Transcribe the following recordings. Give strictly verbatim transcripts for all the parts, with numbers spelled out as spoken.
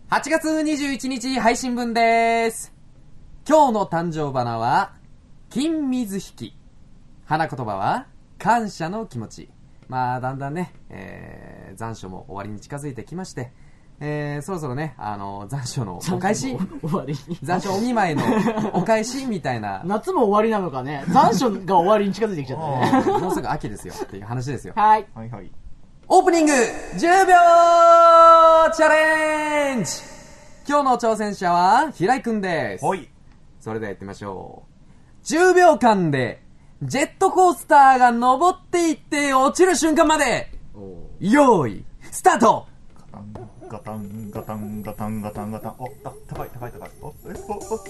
はちがつにじゅういちにち配信分です。今日の誕生花は金水引き、花言葉は感謝の気持ち。まあだんだんね、えー、残暑も終わりに近づいてきまして、えー、そろそろね、あの残暑のお返し、 終わり残暑お見舞いのお返しみたいな。 夏も終わりなのかね。残暑が終わりに近づいてきちゃったね。 もうすぐ秋ですよっていう話ですよ。 はい。 はいはい。 オープニングじゅうびょうチャレンジ。今日の挑戦者は平井くんです。 はい。 それではやってみましょう。じゅうびょうかんでジェットコースターが登っていって落ちる瞬間まで、用意スタート。 ガタンガタンガタンガタンガタン。お、あ、高い高い高い。お、え、お、お。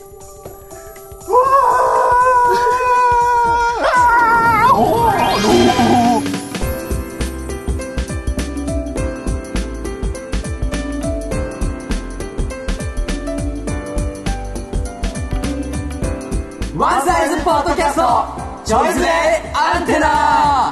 うわーおーワンサイズポッドキャストちょいズレアンテナ。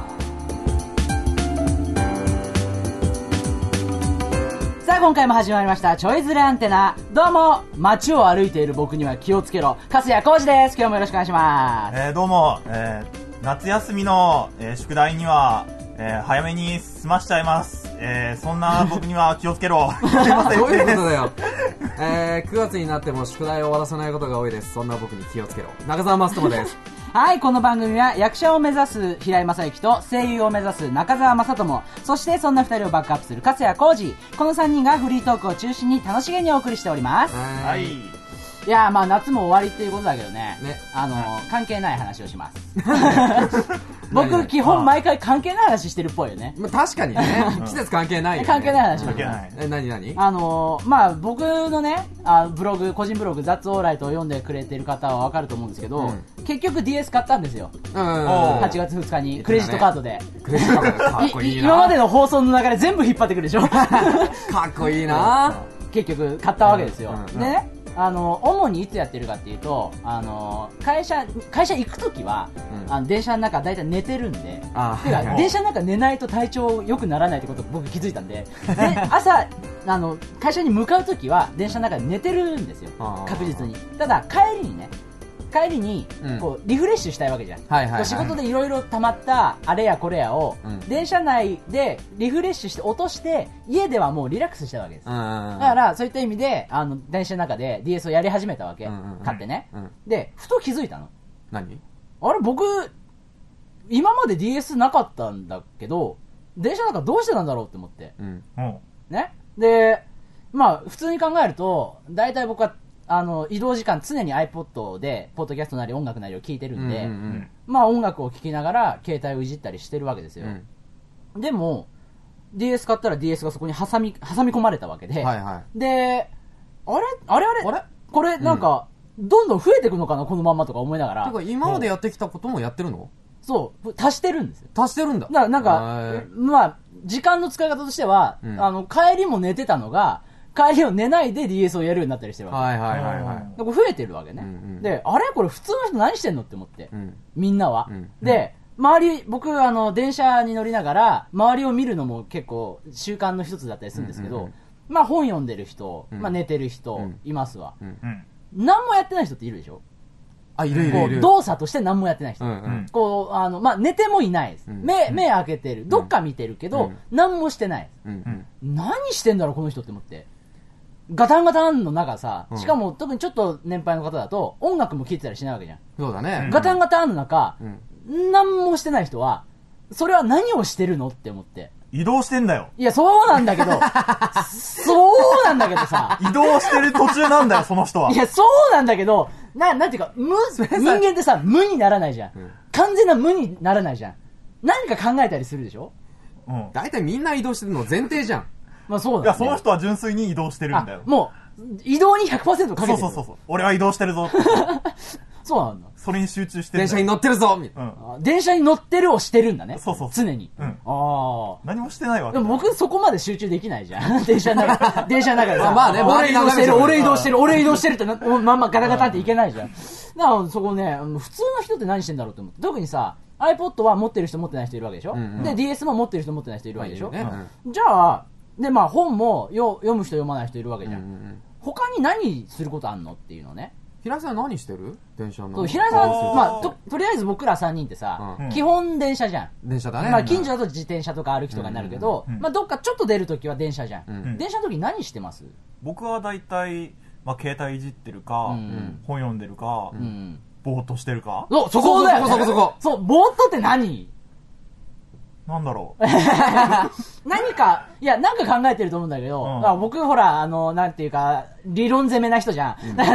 さあ今回も始まりましたちょいズレアンテナ。どうも、街を歩いている僕には気をつけろ、粕谷浩二です。今日もよろしくお願いします。 えー、どうも、えー、夏休みの、えー、宿題には、えー、早めに済ましちゃいます。えー、そんな僕には気をつけろ。すいません。 どういうことだよ。えー、くがつになっても宿題を終わらせないことが多いです。そんな僕に気をつけろ。中澤マストモです。 はい、この番組は役者を目指す平井正幸と声優を目指す中澤正智、そしてそんなふたりをバックアップする粕谷浩二、このさんにんがフリートークを中心に楽しげにお送りしております。 はい。 いやー、まあ夏も終わりっていうことだけどね、 ね、 あのー、関係ない話をします。僕基本毎回関係ない話してるっぽいよね。 まあ、確かにね、季節関係ないよね。 関係ない話関係ない。 え、なになに？ あのー、まあ僕のね、あブログ、個人ブログザッツオーライトを読んでくれてる方はわかると思うんですけど、うん、結局 ディーエス 買ったんですよ。うん、はちがつふつかにクレジットカードで。クレジットカードかっこいいな。今までの放送の流れ全部引っ張ってくるでしょ。かっこいいな。 結局買ったわけですよ。 うんうん、 でね、あの主にいつやってるかっていうと、あの会社会社行くときは、うん、あの電車の中だいたい寝てるんで、あてか、はいはい、電車の中寝ないと体調良くならないってことを僕気づいたんで、で朝あの会社に向かうときは電車の中で寝てるんですよ、確実に。ただ帰りにね帰りにこうリフレッシュしたいわけじゃん、はいはいはい、仕事でいろいろ溜まったあれやこれやを、うん、電車内でリフレッシュして落として家ではもうリラックスしたわけです。だからそういった意味であの電車の中で ディーエス をやり始めたわけ、うんうんうん、買ってね、うん、でふと気づいたの。 何？ あれ僕今まで ディーエス なかったんだけど電車の中どうしてなんだろうって思って、うんね、でまあ普通に考えるとだいたい僕はあの移動時間常に iPod でポッドキャストなり音楽なりを聴いてるんで、うんうんうん、まあ音楽を聴きながら携帯をいじったりしてるわけですよ、うん、でも ディーエス 買ったら ディーエス がそこに挟み挟み込まれたわけで、はいはい、であれあれあれあれこれなんか、うん、どんどん増えていくのかなこのまんまとか思いながら。 てか今までやってきたこともやってるの？ そう足してるんですよ。 足してるんだ。 だからなんかまあ時間の使い方としては、うん、あの帰りも寝てたのが帰りを寝ないで ディーエス をやるようになったりしてるわけ。はいはいはいはい。これ増えてるわけね、うんうん、であれこれ普通の人何してんのって思って、うん、みんなは、うん、で周り僕あの電車に乗りながら周りを見るのも結構習慣の一つだったりするんですけど、うんうんうん、まあ本読んでる人、うんまあ、寝てる人、うん、いますわ、うんうん、何もやってない人っているでしょ。 あ、いるいるいる。 動作として何もやってない人、うんうん、こうあのまあ寝てもいないです、うん、目目開けてる、どっか見てるけど、うん、何もしてないです、うんうん、何してんだろうこの人って思って。ガタンガタンの中さ、しかも特にちょっと年配の方だと音楽も聴いてたりしないわけじゃん。 そうだね。 ガタンガタンの中、うん、何もしてない人はそれは何をしてるのって思って。 移動してんだよ。 いやそうなんだけどそうなんだけどさ移動してる途中なんだよその人は。 いやそうなんだけどな、なんていうか無人間ってさ無にならないじゃん、うん、完全な無にならないじゃん。何か考えたりするでしょ。 うん。大体みんな移動してるの前提じゃん。 まあそうだね。 いやその人は純粋に移動してるんだよ。 もう移動に ひゃくパーセント かけてる。 そうそうそうそう。俺は移動してるぞそうなんだ。 それに集中してる。 電車に乗ってるぞみたいな、 うん、電車に乗ってるをしてるんだね。 そうそう常に、うん、あ何もしてないわけ。 でも僕そこまで集中できないじゃん電車の中電車の中でさまあね、 俺移動してる俺移動してる俺移動してるってなまんまガタガタっていけないじゃん。だからそこね普通の人って何してんだろうって思って。特にさ iPod は持ってる人持ってない人いるわけでしょ、うんうん、で ディーエス も持ってる人持ってない人いるわけでしょ、ねうん、じゃあで、まあ本もよ読む人読まない人いるわけじゃん。 うんうんうん、 他に何することあんのっていうのね。 平井さん何してる？電車の。 平井さんは、まあ、と、とりあえず僕らさんにんってさ、うん、基本電車じゃん。 電車だね。 まあ近所だと自転車とか歩きとかになるけど、うんうんうん、まあどっかちょっと出るときは電車じゃん。うん、電車のとき何してます？ 僕は大体、まあ携帯いじってるか、うんうん、本読んでるか、うんうん、ぼーっとしてるか。 そ、そこだよ、ね、 そこそこそこ。 そう、ぼーっとって何？ なんだろう何か、いや、なんか考えてると思うんだけど、うん、あ僕、ほら、あの、なんていうか、理論攻めな人じゃん。うん、だから、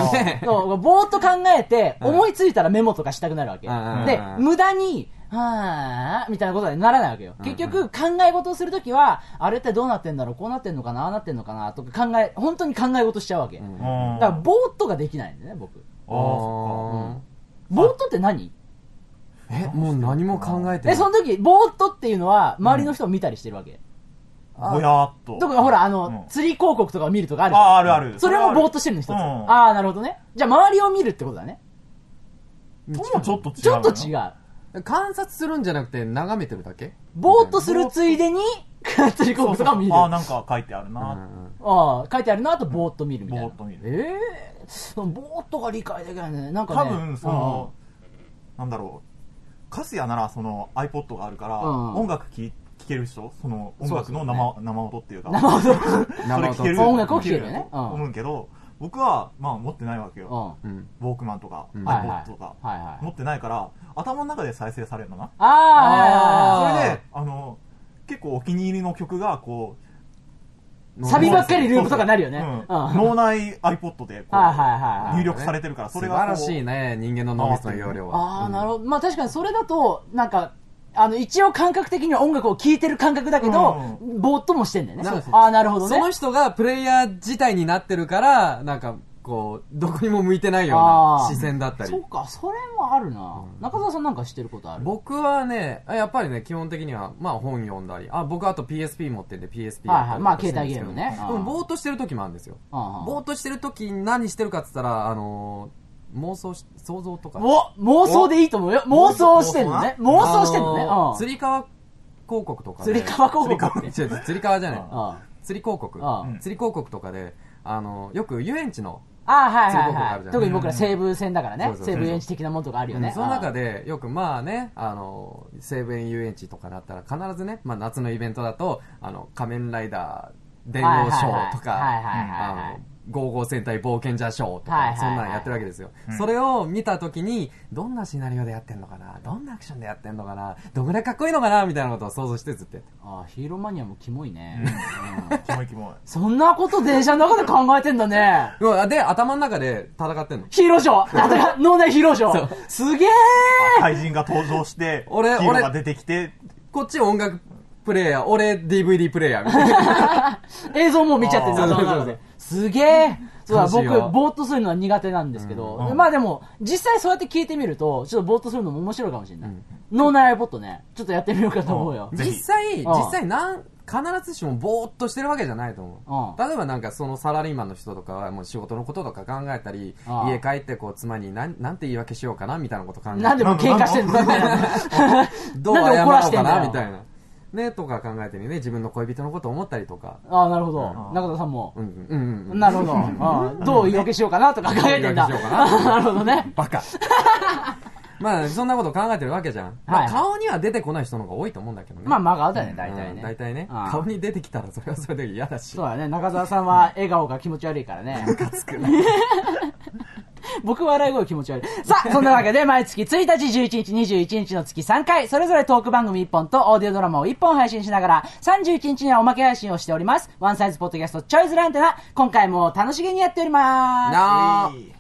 そう、ぼーっと考えて、思いついたらメモとかしたくなるわけ。うん、で、無駄に、はぁー、みたいなことにならないわけよ。結局、考え事をするときは、あれってどうなってんだろう、こうなってんのかな、ああなってんのかな、とか考え、本当に考え事しちゃうわけ。うん、だから、ぼーっとができないんだよね、僕。ああ、そっか。ぼーっとって何？ え、もう何も考えてない。 で、その時、ぼーっとっていうのは、周りの人を見たりしてるわけ。 うん、ぼやーっと。 とか、ほら、あの、うん、釣り広告とかを見るとかあるじゃん。 あ、あるある。 それもぼーっとしてるの一つ。うん、ああ、なるほどね。じゃあ、周りを見るってことだね。 ちょっと違う。 ちょっと違う。 観察するんじゃなくて、眺めてるだけ？ ぼーっとするついでに、釣り広告とかを見る。 ああ、なんか書いてあるな。うん、 ああ、書いてあるなと、ぼーっと見るみたいな。 ぼーっと見る。 ええー、ぼーっとが理解できないね。なんかね。 多分、その、なんだろう。カスヤならその iPod があるから、うん、音楽聴ける人、その音楽の 生, ね、生音っていうか、 生音それ聴ける音楽を聴けるよね。 思うけど、僕はまあ持ってないわけよ。うん、ウォークマンとか、うん、iPod とか、はいはい、持ってないから、頭の中で再生されるのな。ああ、それであの結構お気に入りの曲がこう。 サビばっかりループとかなるよね。うん、 脳内 iPod でこう入力されてるから、それが素晴らしいね、人間の脳みその容量は。 ああ、なるほど。まあ確かにそれだと、なんか、あの、一応感覚的には音楽を聴いてる感覚だけど、うん、ぼーっともしてんだよね。ああ、なるほどね。 その人がプレイヤー自体になってるから、なんか、こう、どこにも向いてないような視線だったり。 そうか、それもあるな。うん、中澤さんなんか知ってることある？ 僕はね、やっぱりね、基本的には、まあ本読んだり、あ、僕あと ピーエスピー 持ってんで ピーエスピー やったり、はいはい、 まあ携帯ゲームね。 でもぼーっとしてる時もあるんですよ。ぼーっとしてる時に何してるかって言ったら、あのー、妄想し、想像とか。 お、妄想でいいと思うよ。妄想してんのね。妄想してんのね。 うん、釣り革広告とかで。釣り革広告違う、釣り革じゃない。釣り広告。釣り広告とかで、あのー、よく遊園地の、 ああ、はいはいはい。特に僕ら西武線だからね。西武遊園地的なものとかあるよね。 その中で、よくまあね、あの、西武園遊園地とかだったら必ずね、まあ夏のイベントだと、あの、仮面ライダー電王ショーとか、あの、ゴーゴー戦隊冒険者ショーとか、そんなんやってるわけですよ。それを見たときに、どんなシナリオでやってんのかな、どんなアクションでやってんのかな、どんぐらいかっこいいのかな、みたいなことを想像してずっとやってる。 ああ、ヒーローマニアもキモいね。 キモいキモい。 そんなこと電車の中で考えてんだね。 で、頭の中で戦ってんの。 ヒーローショー脳内ヒーローショーすげー怪人が登場して、俺、ヒーローが出てきて、 こっち音楽プレイヤー、俺 ディーブイディー プレイヤーみたいな。 映像も見ちゃってるんだ。すげー。そうだ、僕、ぼーっとするのは苦手なんですけど、うん、まあでも、実際そうやって聞いてみると、ちょっとぼーっとするのも面白いかもしれない。うん、脳内 iPod ね、ちょっとやってみようかと思うよ。 うん、実際、実際なん、必ずしもぼーっとしてるわけじゃないと思う。例えばなんかそのサラリーマンの人とかはもう仕事のこととか考えたり、家帰ってこう妻に何、なんて言い訳しようかなみたいなこと考えて。 なんでも喧嘩してんのみたいな。 どう謝ろうかなみたいな。ね、とか考えてね、自分の恋人のことを思ったりとか。 ああ、なるほど。中田さんも。うん、うん、うん。なるほど。あどう言い訳しようかなとか考えてんだ。 言い訳しようかな。 なるほどね。 バカ。まあ、そんなこと考えてるわけじゃん。まあ、顔には出てこない人の方が多いと思うんだけどね。 まあ、真顔だよね、大体ね。 大体ね。顔に出てきたらそれはそれで嫌だし。 そうだね。中澤さんは笑顔が気持ち悪いからね。 ムカつくな。 僕笑い声気持ち悪い。さあ、そんなわけで毎月ついたち、じゅういちにち、にじゅういちにちの月さんかい、それぞれトーク番組いっぽんとオーディオドラマをいっぽん配信しながら、さんじゅういちにちにはおまけ配信をしております。ワンサイズポッドキャストチョイズランテナ、今回も楽しげにやっております。なー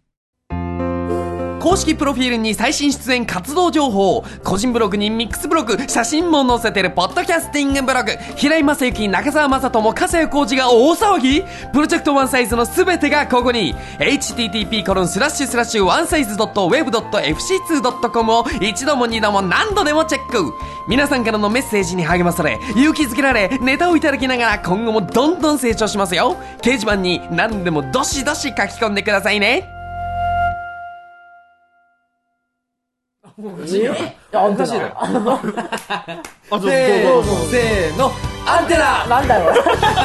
公式プロフィールに最新出演活動情報、個人ブログにミックスブログ、写真も載せてるポッドキャスティングブログ、平井正幸、中澤正人も笠谷浩二が大騒ぎ。プロジェクトワンサイズのすべてがここに エイチティーティーピーコロンスラッシュスラッシュワンサイズドットウェブドットエフシーツードットコム を一度も二度も何度でもチェック。皆さんからのメッセージに励まされ、勇気づけられ、ネタをいただきながら今後もどんどん成長しますよ。掲示板に何でもどしどし書き込んでくださいね。 えー、あ、おかしいな。 せーの、せーの、 アンテナなんだよ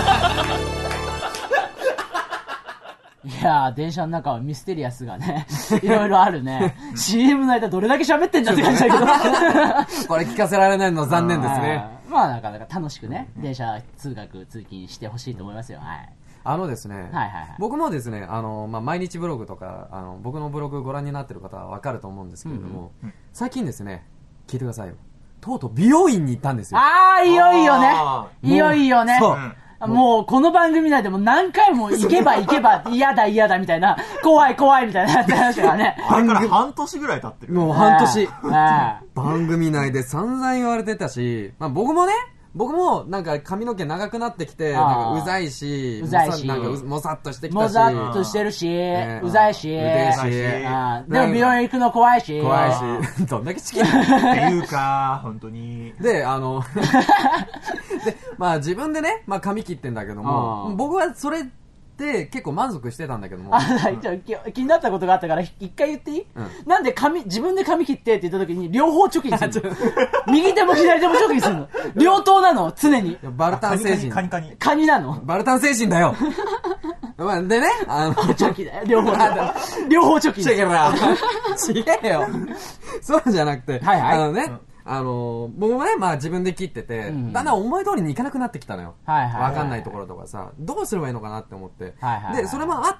いやー、電車の中はミステリアスがね、いろいろあるね。シーエム の間どれだけ喋ってんだって感じだけど。 これ聞かせられないの残念ですね。 まあなかなか楽しくね、電車通学、通勤してほしいと思いますよ。はい。 あのですね、はいはいはい、僕もですね、あの、まあ、毎日ブログとか、あの、僕のブログご覧になってる方はわかると思うんですけれども、うんうん、最近ですね、聞いてくださいよ。とうとう美容院に行ったんですよ。 あー、いよいよね。いよいよね。そう。もうこの番組内でも何回も行けば行けば嫌だ嫌だみたいな、怖い怖いみたいな話がね。 あれから半年ぐらい経ってる。 もう半年。番組内で散々言われてたし、まあ僕もね、僕もなんか髪の毛長くなってきて、なんかうざいし、 うざいし、 なんかもさっとしてきたし。 もざっとしてるし、ね、うざいし、うぜし。 でも美容院行くの怖いし。 怖いし。どんだけチキンっていうか、本当に。 で、あの、で、まあ自分でね、まあ髪切ってんだけども、僕はそれで結構満足してたんだけども。 あ、じゃあ気になったことがあったから一回言っていい、うん、なんで髪、自分で髪切ってって言った時に両方チョキにするの右手も左手もチョキにするの両頭なの常に。 バルタン精神。 カニカニ。 カニなのバルタン精神だよまあ、でね、あの、 チョキだよ。両方両方チョキ。 チェケラちげえよそうじゃなくて、 はいはい、 あのね、うんあのー、僕もね、まあ自分で切ってて、うん、だんだん思い通りにいかなくなってきたのよ。はいはいはいはい、わかんないところとかさ、どうすればいいのかなって思って。はいはいはい、で、それもあって、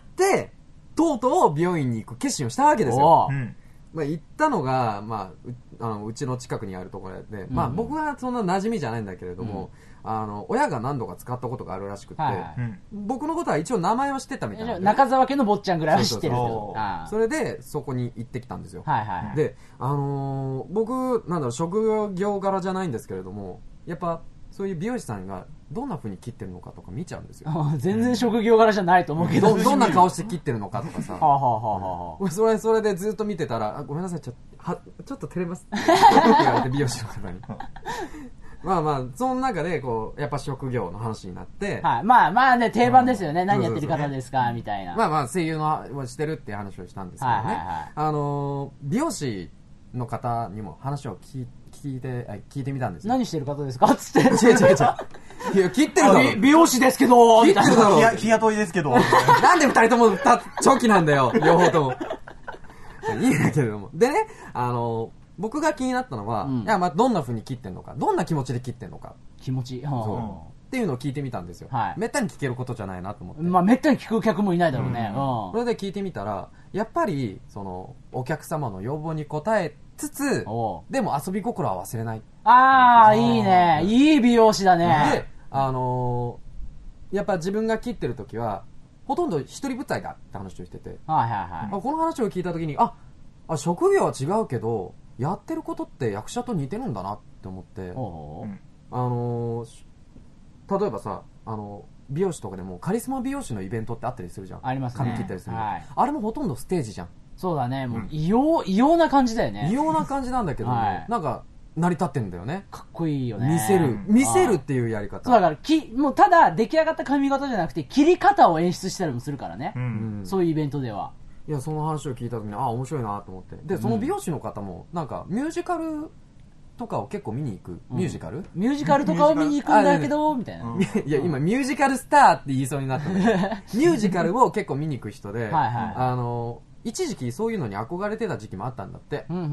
とうとう美容院に行く決心をしたわけですよ。うん、まあ行ったのが、まあう、あの、うちの近くにあるところで、うん、まあ僕はそんな馴染みじゃないんだけれども、うん、あの、親が何度か使ったことがあるらしくて、はいはい、僕のことは一応名前は知ってたみたいな、ね。 中沢家の坊ちゃんぐらいは知ってるけど。 それで、そこに行ってきたんですよ。はいはいはい、で、あのー、僕、なんだろう、職業柄じゃないんですけれども、やっぱ、そういう美容師さんがどんな風に切ってるのかとか見ちゃうんですよ。 全然職業柄じゃないと思うけど。 ど, どんな顔して切ってるのかとかさ。はあはあはあ、それ、それでずっと見てたら、あごめんなさい、ちょっと、は、ちょっと照れます。って言われて、美容師の方に。まあまあ、その中で、こう、やっぱ職業の話になって。 はい。まあまあね、定番ですよね。うん、何やってる方ですか、みたいな。 まあまあ、声優のをしてるっていう話をしたんですけどね。はいはいはい、あのー、美容師の方にも話を聞いて、聞いて、聞いてみたんですよ。 何してる方ですかつって。違う違う違う。いや、切ってるだろ。 美容師ですけど切ってるだろ。 日雇いですけど。 なんで二人とも長期なんだよ。両方とも。いいんだけれども。でね、あの、僕が気になったのは、うん、いや、まあ、どんな風に切ってんのか、どんな気持ちで切ってんのか。 気持ち、 そう。っていうのを聞いてみたんですよ。はい。めったに聞けることじゃないなと思って。 まあ、めったに聞く客もいないだろうね。 うん。それで聞いてみたら、やっぱり、その、お客様の要望に応えつつ、でも遊び心は忘れない。 ああ、いいね。いい美容師だね。 で、あのー、やっぱ自分が切ってる時は、ほとんど一人舞台だって話をしてて、はいはいはい。この話を聞いた時に、あ、あ職業は違うけど、やってることって役者と似てるんだなって思って、おあのー、例えばさ、あの美容師とかでもカリスマ美容師のイベントってあったりするじゃん。 ありますね。 髪切ったりする、はい、あれもほとんどステージじゃん。 そうだね。もう異様、異様な感じだよね。 異様な感じなんだけども、はい、なんか成り立ってんだよね。 かっこいいよね。 見せる、見せるっていうやり方。 そうだからき、もうただ出来上がった髪型じゃなくて切り方を演出したりもするからね。うん、そういうイベントでは。 いや、その話を聞いた時に、あ、面白いなと思って。で、その美容師の方も、なんかミュージカルとかを結構見に行く。ミュージカル、うん、 ミュージカルとかを見に行くんだけど、みたいな。 いや、今、ミュージカルスターって言いそうになったんだけど、ミュージカルを結構見に行く人で、はいはい、あの、一時期そういうのに憧れてた時期もあったんだって。うんうんうん、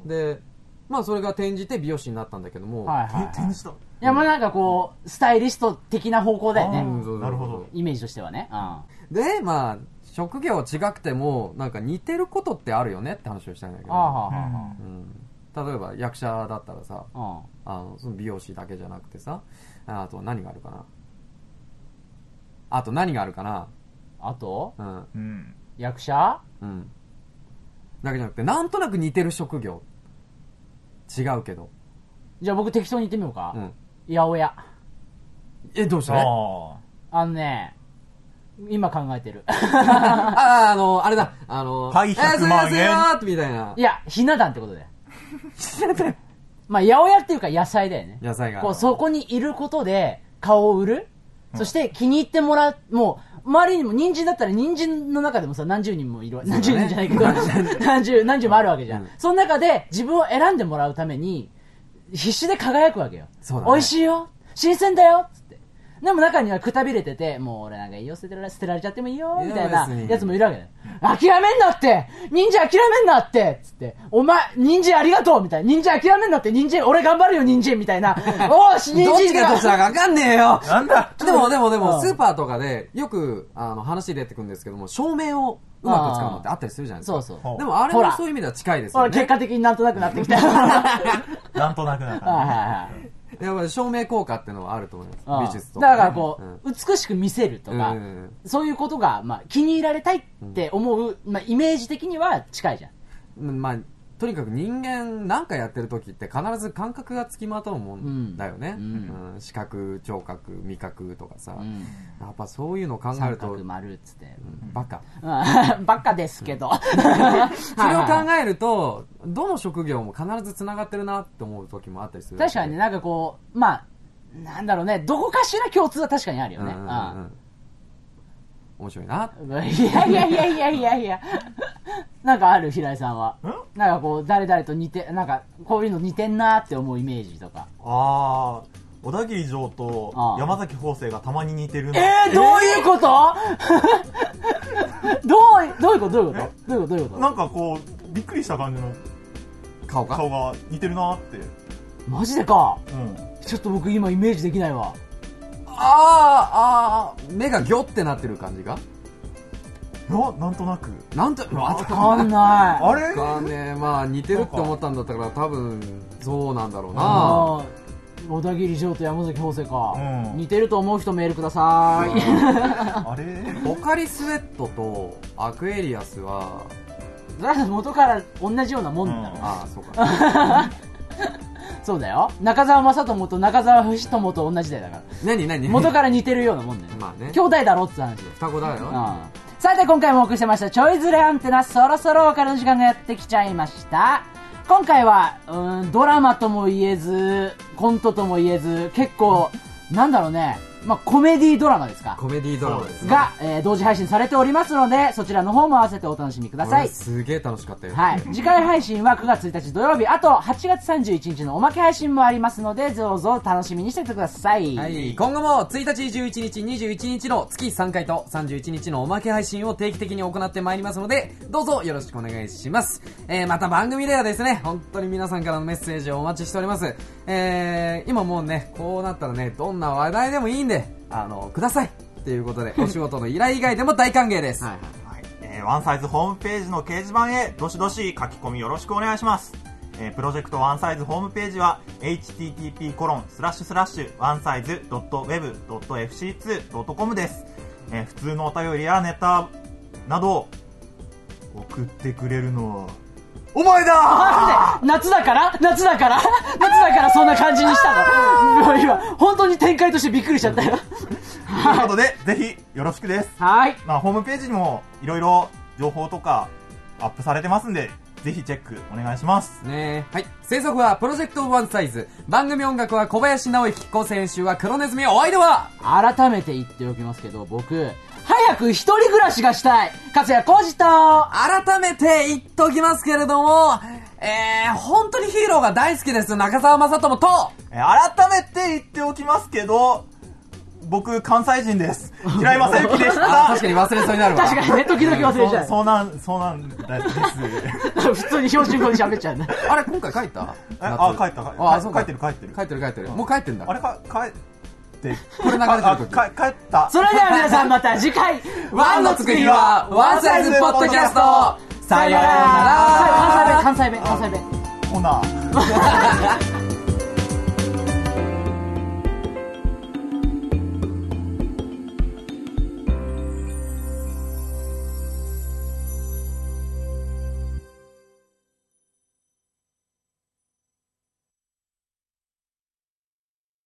で、まあそれが転じて美容師になったんだけども、はいはいはい、転じた。いや、まあなんかこう、スタイリスト的な方向だよね。 なるほど。 イメージとしてはね。 うん、で、まあ、職業違くても、なんか似てることってあるよねって話をしたんだけど、あうん、例えば役者だったらさ、ああのその美容師だけじゃなくてさ、あと何があるかな。あと何があるかな。 あと、うんうん、役者うん。 だけじゃなくて、なんとなく似てる職業。違うけど。 じゃあ僕適当に言ってみようか。うん。八百屋。 え、どうしたの？ あのね、今考えてる。 ああ、あの、あれだ。あの、 はい、ひゃくまんえん。 みたいな。 いや、ひな壇ってことで。ひな壇まあ、八百屋っていうか野菜だよね。 野菜が。 こう、そこにいることで顔を売る。うん、そして気に入ってもらう、もう、周りにも人参だったら人参の中でもさ、何十人もいるわ。何十人じゃないけど、何十、何十もあるわけじゃん。うん、その中で自分を選んでもらうために、必死で輝くわけよ。そうだね。美味しいよ。新鮮だよ。つって。 でも中にはくたびれてて、もう俺なんかいいよ、捨てられ、捨てられちゃってもいいよ、みたいなやつもいるわけだよ。諦めんなって忍者諦めんなってつって、お前、忍者ありがとうみたいな。忍者諦めんなって、忍者、俺頑張るよ、忍者みたいな。おーし、忍者どっちがどっちだかわかんねえよ。 なんだでもでもでも、スーパーとかでよく、あの、話出てくるんですけども、照明をうまく使うのってあったりするじゃないですか。 そうそう。 でもあれもそういう意味では近いですよね。 結果的になんとなくなってきた。 なんとなくなった。はいはいはい。 やっぱり照明効果っていうのはあると思います。美術とか、ね。だからこう、うん、美しく見せるとか、うん、そういうことが、まあ、気に入られたいって思う、うん、まあ、イメージ的には近いじゃん。まあ、とにかく人間なんかやってる時って必ず感覚がつきまとうもんだよね。うんうん、視覚、聴覚、味覚とかさ、うん。やっぱそういうのを考えると。 三角丸っつって。 うん、バカ。 バカですけど。それを考えると、どの職業も必ず繋がってるなって思う時もあったりする。 確かにね、なんかこう、まあ、なんだろうね、どこかしら共通は確かにあるよね。うんうんうん、 面白いな。 いやいやいやいやいやいや。なんかある、平井さんは。なんかこう、誰々と似て、なんか、こういうの似てんなって思うイメージとか。 あー、小田切城と山崎邦生がたまに似てるの。 えー、どういうこと、えー、どう、どういうことどういうことどういうことどういうことなんかこう、びっくりした感じの顔が顔が似てるなって。 マジでか。うん。ちょっと僕今イメージできないわ。 あー、あー、目がギョってなってる感じがいや、なんとなく。 なんと、 わかんない。 あれわかんねえ。まあ似てるって思ったんだったから多分、そうなんだろうな。 小田切城と山崎邦生か、うん。似てると思う人メールください。 あれポカリスエットとアクエリアスは、 元から同じようなもんだろう、うん。 ああ、そうか。 そうだよ。中澤正智と中澤義智と同じだよだから。 何何元から似てるようなもんだよ。 まあね。 兄弟だろって話で。 双子だよ。うん。 さて今回もお送りしてましたちょいずれアンテナ、そろそろお別れの時間がやってきちゃいました。今回はうーんドラマとも言えずコントとも言えず、結構なんだろうね、まあ、コメディドラマですか。 コメディドラマですね。 が、えー、同時配信されておりますので、そちらの方も合わせてお楽しみください。 すげえ楽しかったよ。 はい。次回配信はくがつついたち土曜日、あとはちがつさんじゅういちにちのおまけ配信もありますので、どうぞ楽しみにしててください。 はい。今後もついたち、じゅういちにち、にじゅういちにちの月さんかいとさんじゅういちにちのおまけ配信を定期的に行ってまいりますので、どうぞよろしくお願いします。えー、また番組ではですね、本当に皆さんからのメッセージをお待ちしております。えー、今もうね、こうなったらね、どんな話題でもいいんで、あの、くださいっていうことで、お仕事の依頼以外でも大歓迎です。はいはいはい。えー、ワンサイズホームページの掲示板へ、どしどし書き込みよろしくお願いします。えー、プロジェクトワンサイズホームページは、エイチティーティーピーコロンスラッシュスラッシュワンサイズドットウェブドットエフシーツードットコム です。えー、普通のお便りやネタなど、送ってくれるのは、お前だー夏だから夏だから夏だからそんな感じにしたの。今、本当に展開としてびっくりしちゃったよ。 ということで、ぜひよろしくです。 はい。 まあ、ホームページにもいろいろ情報とかアップされてますんで、ぜひチェックお願いします。 ねはい。制作はプロジェクトワンサイズ。番組音楽は小林直之。構成編集は黒ネズミ。お相手は改めて言っておきますけど、僕、早く一人暮らしがしたい勝谷浩二と改めて言っときますけれども、えー、本当にヒーローが大好きです中澤正智と、 えー、改めて言っておきますけど、僕関西人です。平井正幸でした。 確かに忘れそうになるわ。 確かにね、時々忘れちゃう。 そうなんそうなんです。 普通に標準語で喋っちゃうね。 あれ今回帰った？ あ、帰った。あ、そう帰ってる帰ってる帰ってる帰ってる。もう帰ってんだ。 あれか帰これ流れてる時帰ったそれでは皆さんまた次回ワンの作りはワンサイズポッドキャストさようなら。 関西弁関西弁関西弁ほな